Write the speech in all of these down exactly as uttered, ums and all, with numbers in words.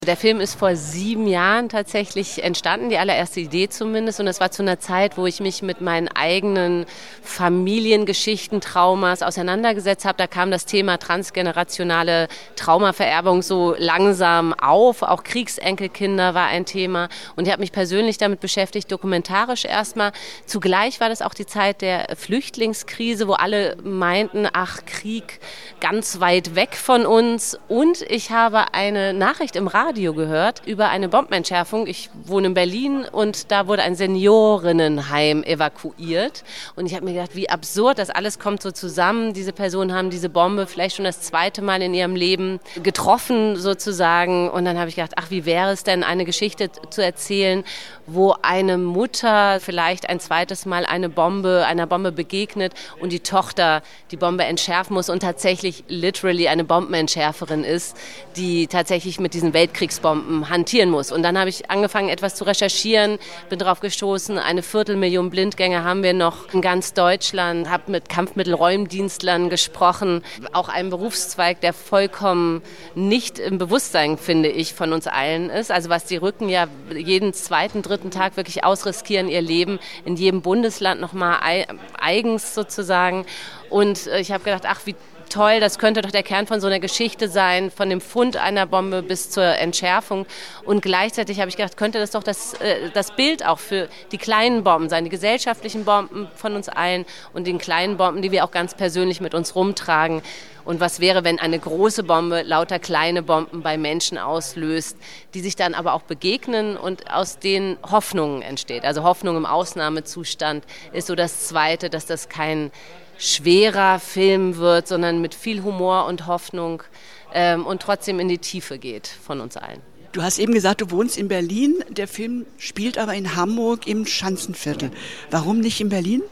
Der Film ist vor sieben Jahren tatsächlich entstanden, die allererste Idee zumindest. Und das war zu einer Zeit, wo ich mich mit meinen eigenen Familiengeschichten, Traumas auseinandergesetzt habe. Da kam das Thema transgenerationale Traumavererbung so langsam auf. Auch Kriegsenkelkinder war ein Thema. Und ich habe mich persönlich damit beschäftigt, dokumentarisch erstmal. Zugleich war das auch die Zeit der Flüchtlingskrise, wo alle meinten, ach, Krieg ganz weit weg von uns. Und ich habe eine Nachricht im Radio gehört über eine Bombenentschärfung. Ich wohne in Berlin und da wurde ein Seniorinnenheim evakuiert. Und ich habe mir gedacht, wie absurd, das alles kommt so zusammen. Diese Personen haben diese Bombe vielleicht schon das zweite Mal in ihrem Leben getroffen sozusagen. Und dann habe ich gedacht, ach, wie wäre es denn, eine Geschichte zu erzählen, wo eine Mutter vielleicht ein zweites Mal eine Bombe, einer Bombe begegnet und die Tochter die Bombe entschärfen muss und tatsächlich literally eine Bombenentschärferin ist, die tatsächlich mit diesen Weltkriegsbomben hantieren muss. Und dann habe ich angefangen, etwas zu recherchieren, bin darauf gestoßen, eine Viertelmillion Blindgänger haben wir noch in ganz Deutschland, habe mit Kampfmittelräumdienstlern gesprochen, auch ein Berufszweig, der vollkommen nicht im Bewusstsein, finde ich, von uns allen ist. Also was die Rücken ja jeden zweiten, dritten Tag wirklich ausriskieren, ihr Leben in jedem Bundesland nochmal eigens sozusagen. Und ich habe gedacht, ach, wie toll, das könnte doch der Kern von so einer Geschichte sein, von dem Fund einer Bombe bis zur Entschärfung. Und gleichzeitig habe ich gedacht, könnte das doch das, das Bild auch für die kleinen Bomben sein, die gesellschaftlichen Bomben von uns allen und den kleinen Bomben, die wir auch ganz persönlich mit uns rumtragen. Und was wäre, wenn eine große Bombe lauter kleine Bomben bei Menschen auslöst, die sich dann aber auch begegnen und aus denen Hoffnung entsteht. Also Hoffnung im Ausnahmezustand ist so das Zweite, dass das kein schwerer Film wird, sondern mit viel Humor und Hoffnung ähm, und trotzdem in die Tiefe geht von uns allen. Du hast eben gesagt, du wohnst in Berlin. Der Film spielt aber in Hamburg im Schanzenviertel. Warum nicht in Berlin?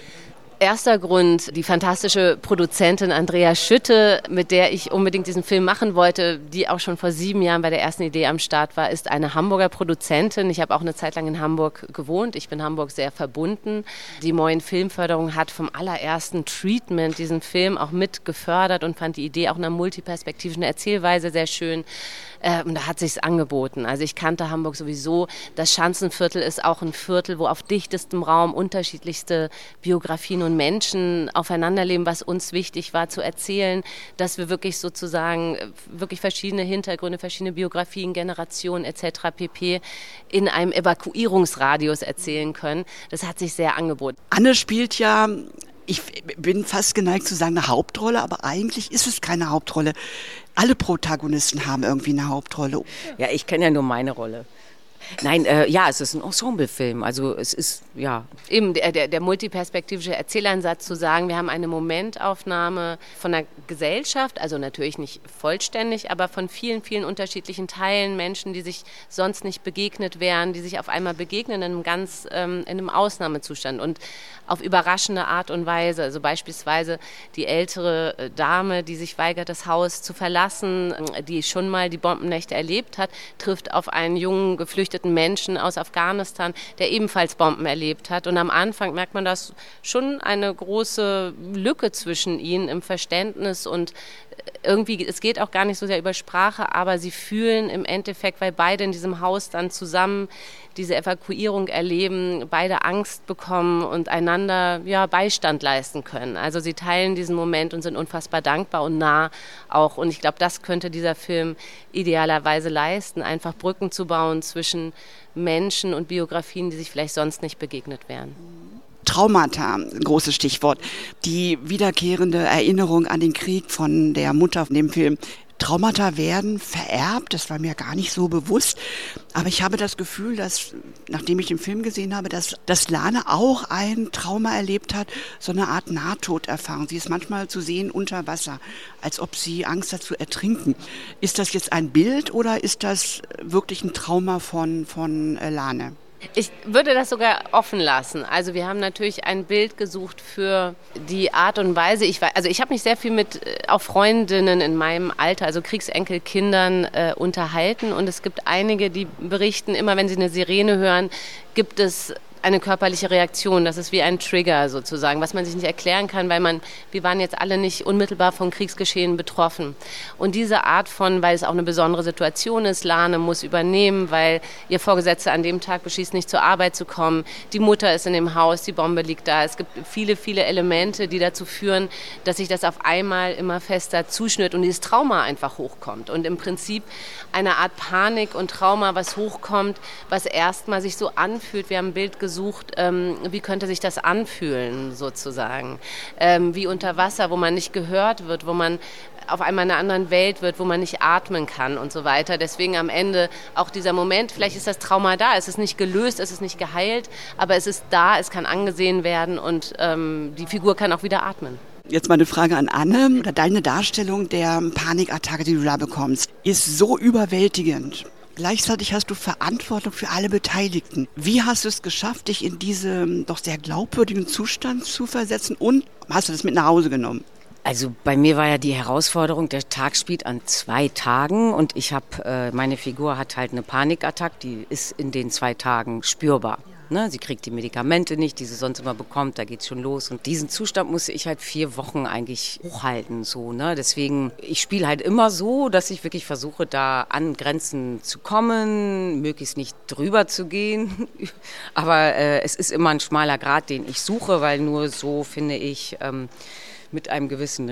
Erster Grund, die fantastische Produzentin Andrea Schütte, mit der ich unbedingt diesen Film machen wollte, die auch schon vor sieben Jahren bei der ersten Idee am Start war, ist eine Hamburger Produzentin. Ich habe auch eine Zeit lang in Hamburg gewohnt. Ich bin Hamburg sehr verbunden. Die Moin Filmförderung hat vom allerersten Treatment diesen Film auch mit gefördert und fand die Idee auch einer multiperspektivischen Erzählweise sehr schön. Und da hat sich's angeboten. Also ich kannte Hamburg sowieso. Das Schanzenviertel ist auch ein Viertel, wo auf dichtestem Raum unterschiedlichste Biografien und Menschen aufeinanderleben, was uns wichtig war zu erzählen, dass wir wirklich sozusagen wirklich verschiedene Hintergründe, verschiedene Biografien, Generationen et cetera pp. In einem Evakuierungsradius erzählen können. Das hat sich sehr angeboten. Anne spielt ja, ich bin fast geneigt zu sagen, eine Hauptrolle, aber eigentlich ist es keine Hauptrolle. Alle Protagonisten haben irgendwie eine Hauptrolle. Ja, ich kenne ja nur meine Rolle. Nein, äh, ja, es ist ein Ensemblefilm. Also es ist, ja. Eben der, der, der multiperspektivische Erzählansatz zu sagen, wir haben eine Momentaufnahme von der Gesellschaft, also natürlich nicht vollständig, aber von vielen, vielen unterschiedlichen Teilen, Menschen, die sich sonst nicht begegnet wären, die sich auf einmal begegnen in einem ganz, ähm, in einem Ausnahmezustand und auf überraschende Art und Weise. Also beispielsweise die ältere Dame, die sich weigert, das Haus zu verlassen, die schon mal die Bombennächte erlebt hat, trifft auf einen jungen, geflüchteten Menschen aus Afghanistan, der ebenfalls Bomben erlebt hat. Und am Anfang merkt man, dass schon eine große Lücke zwischen ihnen im Verständnis und irgendwie, es geht auch gar nicht so sehr über Sprache, aber sie fühlen im Endeffekt, weil beide in diesem Haus dann zusammen diese Evakuierung erleben, beide Angst bekommen und einander ja, Beistand leisten können. Also sie teilen diesen Moment und sind unfassbar dankbar und nah auch. Und ich glaube, das könnte dieser Film idealerweise leisten, einfach Brücken zu bauen zwischen Menschen und Biografien, die sich vielleicht sonst nicht begegnet wären. Traumata, ein großes Stichwort. Die wiederkehrende Erinnerung an den Krieg von der Mutter in dem Film. Traumata werden vererbt, das war mir gar nicht so bewusst. Aber ich habe das Gefühl, dass, nachdem ich den Film gesehen habe, dass, dass Lane auch ein Trauma erlebt hat, so eine Art Nahtoderfahrung. Sie ist manchmal zu sehen unter Wasser, als ob sie Angst hat zu ertrinken. Ist das jetzt ein Bild oder ist das wirklich ein Trauma von, von Lane? Ich würde das sogar offen lassen. Also wir haben natürlich ein Bild gesucht für die Art und Weise. Ich, also ich habe mich sehr viel mit auch Freundinnen in meinem Alter, also Kriegsenkelkindern, äh, unterhalten. Und es gibt einige, die berichten, immer wenn sie eine Sirene hören, gibt es eine körperliche Reaktion, das ist wie ein Trigger sozusagen, was man sich nicht erklären kann, weil man, wir waren jetzt alle nicht unmittelbar vom Kriegsgeschehen betroffen. Und diese Art von, weil es auch eine besondere Situation ist, Lane muss übernehmen, weil ihr Vorgesetzter an dem Tag beschließt, nicht zur Arbeit zu kommen, die Mutter ist in dem Haus, die Bombe liegt da. Es gibt viele, viele Elemente, die dazu führen, dass sich das auf einmal immer fester zuschnürt und dieses Trauma einfach hochkommt. Und im Prinzip eine Art Panik und Trauma, was hochkommt, was erstmal sich so anfühlt. Wir haben ein Bild gesucht, ähm, wie könnte sich das anfühlen sozusagen. Ähm, wie unter Wasser, wo man nicht gehört wird, wo man auf einmal in einer anderen Welt wird, wo man nicht atmen kann und so weiter. Deswegen am Ende auch dieser Moment, vielleicht ist das Trauma da, es ist nicht gelöst, es ist nicht geheilt, aber es ist da, es kann angesehen werden und ähm, die Figur kann auch wieder atmen. Jetzt mal eine Frage an Anne. Deine Darstellung der Panikattacke, die du da bekommst, ist so überwältigend. Gleichzeitig hast du Verantwortung für alle Beteiligten. Wie hast du es geschafft, dich in diesen doch sehr glaubwürdigen Zustand zu versetzen und hast du das mit nach Hause genommen? Also bei mir war ja die Herausforderung, der Tag spielt an zwei Tagen und ich habe, äh, meine Figur hat halt eine Panikattacke, die ist in den zwei Tagen spürbar. Ne? Sie kriegt die Medikamente nicht, die sie sonst immer bekommt, da geht's schon los. Und diesen Zustand musste ich halt vier Wochen eigentlich hochhalten. So, ne? Deswegen, ich spiele halt immer so, dass ich wirklich versuche, da an Grenzen zu kommen, möglichst nicht drüber zu gehen. Aber äh, es ist immer ein schmaler Grat, den ich suche, weil nur so, finde ich, ähm, mit einem gewissen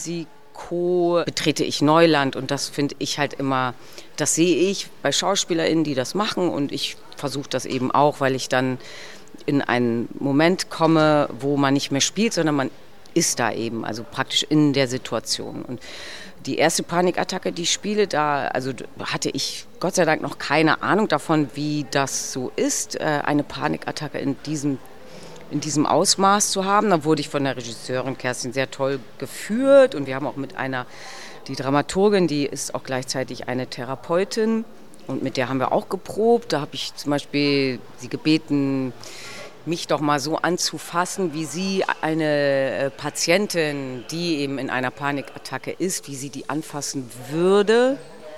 Risiko betrete ich Neuland und das finde ich halt immer, das sehe ich bei SchauspielerInnen, die das machen und ich versuche das eben auch, weil ich dann in einen Moment komme, wo man nicht mehr spielt, sondern man ist da eben, also praktisch in der Situation. Und die erste Panikattacke, die ich spiele, da also hatte ich Gott sei Dank noch keine Ahnung davon, wie das so ist, eine Panikattacke in diesem in diesem Ausmaß zu haben. Da wurde ich von der Regisseurin Kerstin sehr toll geführt und wir haben auch mit einer, die Dramaturgin, die ist auch gleichzeitig eine Therapeutin und mit der haben wir auch geprobt. Da habe ich zum Beispiel sie gebeten, mich doch mal so anzufassen, wie sie eine Patientin, die eben in einer Panikattacke ist, wie sie die anfassen würde.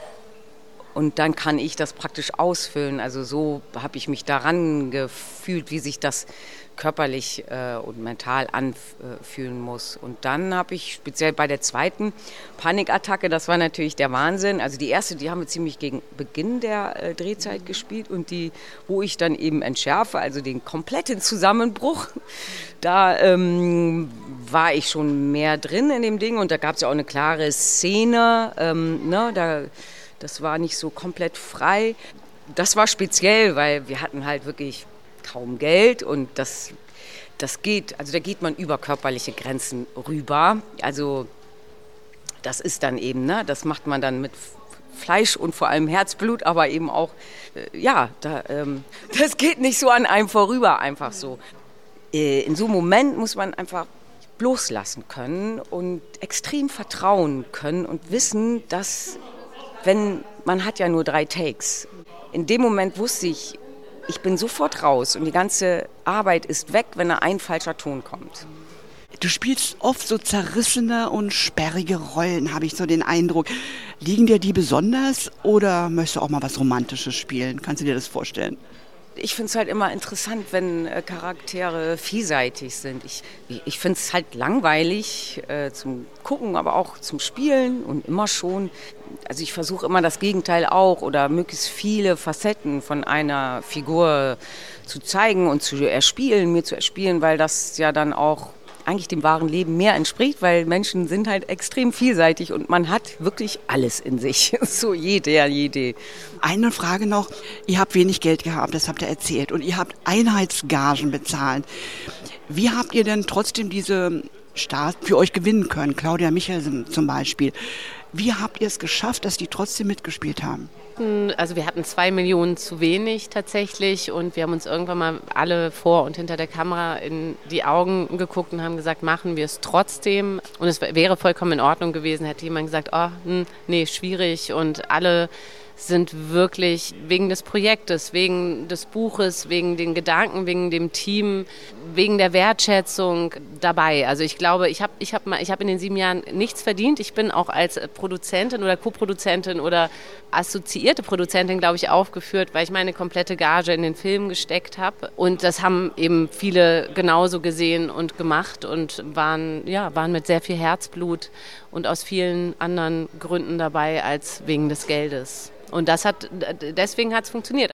Und dann kann ich das praktisch ausfüllen. Also so habe ich mich daran gefühlt, wie sich das körperlich äh, und mental anfühlen muss. Und dann habe ich speziell bei der zweiten Panikattacke, das war natürlich der Wahnsinn. Also die erste, die haben wir ziemlich gegen Beginn der äh, Drehzeit gespielt und die, wo ich dann eben entschärfe, also den kompletten Zusammenbruch, da ähm, war ich schon mehr drin in dem Ding und da gab es ja auch eine klare Szene, ähm, ne, da das war nicht so komplett frei. Das war speziell, weil wir hatten halt wirklich kaum Geld und das, das geht, also da geht man über körperliche Grenzen rüber. Also das ist dann eben, ne, das macht man dann mit Fleisch und vor allem Herzblut, aber eben auch, äh, ja, da, ähm, das geht nicht so an einem vorüber, einfach so. Äh, in so einem Moment muss man einfach loslassen können und extrem vertrauen können und wissen, dass wenn, man hat ja nur drei Takes. In dem Moment wusste ich, ich bin sofort raus und die ganze Arbeit ist weg, wenn da ein falscher Ton kommt. Du spielst oft so zerrissene und sperrige Rollen, habe ich so den Eindruck. Liegen dir die besonders oder möchtest du auch mal was Romantisches spielen? Kannst du dir das vorstellen? Ich finde es halt immer interessant, wenn äh, Charaktere vielseitig sind. Ich, ich finde es halt langweilig äh, zum Gucken, aber auch zum Spielen und immer schon. Also ich versuche immer das Gegenteil auch oder möglichst viele Facetten von einer Figur zu zeigen und zu erspielen, mir zu erspielen, weil das ja dann auch eigentlich dem wahren Leben mehr entspricht, weil Menschen sind halt extrem vielseitig und man hat wirklich alles in sich. So jeder, jede. Eine Frage noch. Ihr habt wenig Geld gehabt, das habt ihr erzählt. Und ihr habt Einheitsgagen bezahlt. Wie habt ihr denn trotzdem diese Stars für euch gewinnen können? Claudia Michelsen zum Beispiel. Wie habt ihr es geschafft, dass die trotzdem mitgespielt haben? Also wir hatten zwei Millionen zu wenig tatsächlich und wir haben uns irgendwann mal alle vor und hinter der Kamera in die Augen geguckt und haben gesagt, machen wir es trotzdem. Und es wäre vollkommen in Ordnung gewesen, hätte jemand gesagt, oh, hm, nee, schwierig und alle sind wirklich wegen des Projektes, wegen des Buches, wegen den Gedanken, wegen dem Team, wegen der Wertschätzung dabei. Also ich glaube, ich habe ich hab ich hab in den sieben Jahren nichts verdient. Ich bin auch als Produzentin oder Co-Produzentin oder assoziierte Produzentin, glaube ich, aufgeführt, weil ich meine komplette Gage in den Film gesteckt habe. Und das haben eben viele genauso gesehen und gemacht und waren, ja, waren mit sehr viel Herzblut und aus vielen anderen Gründen dabei als wegen des Geldes. Und das hat, deswegen hat es funktioniert.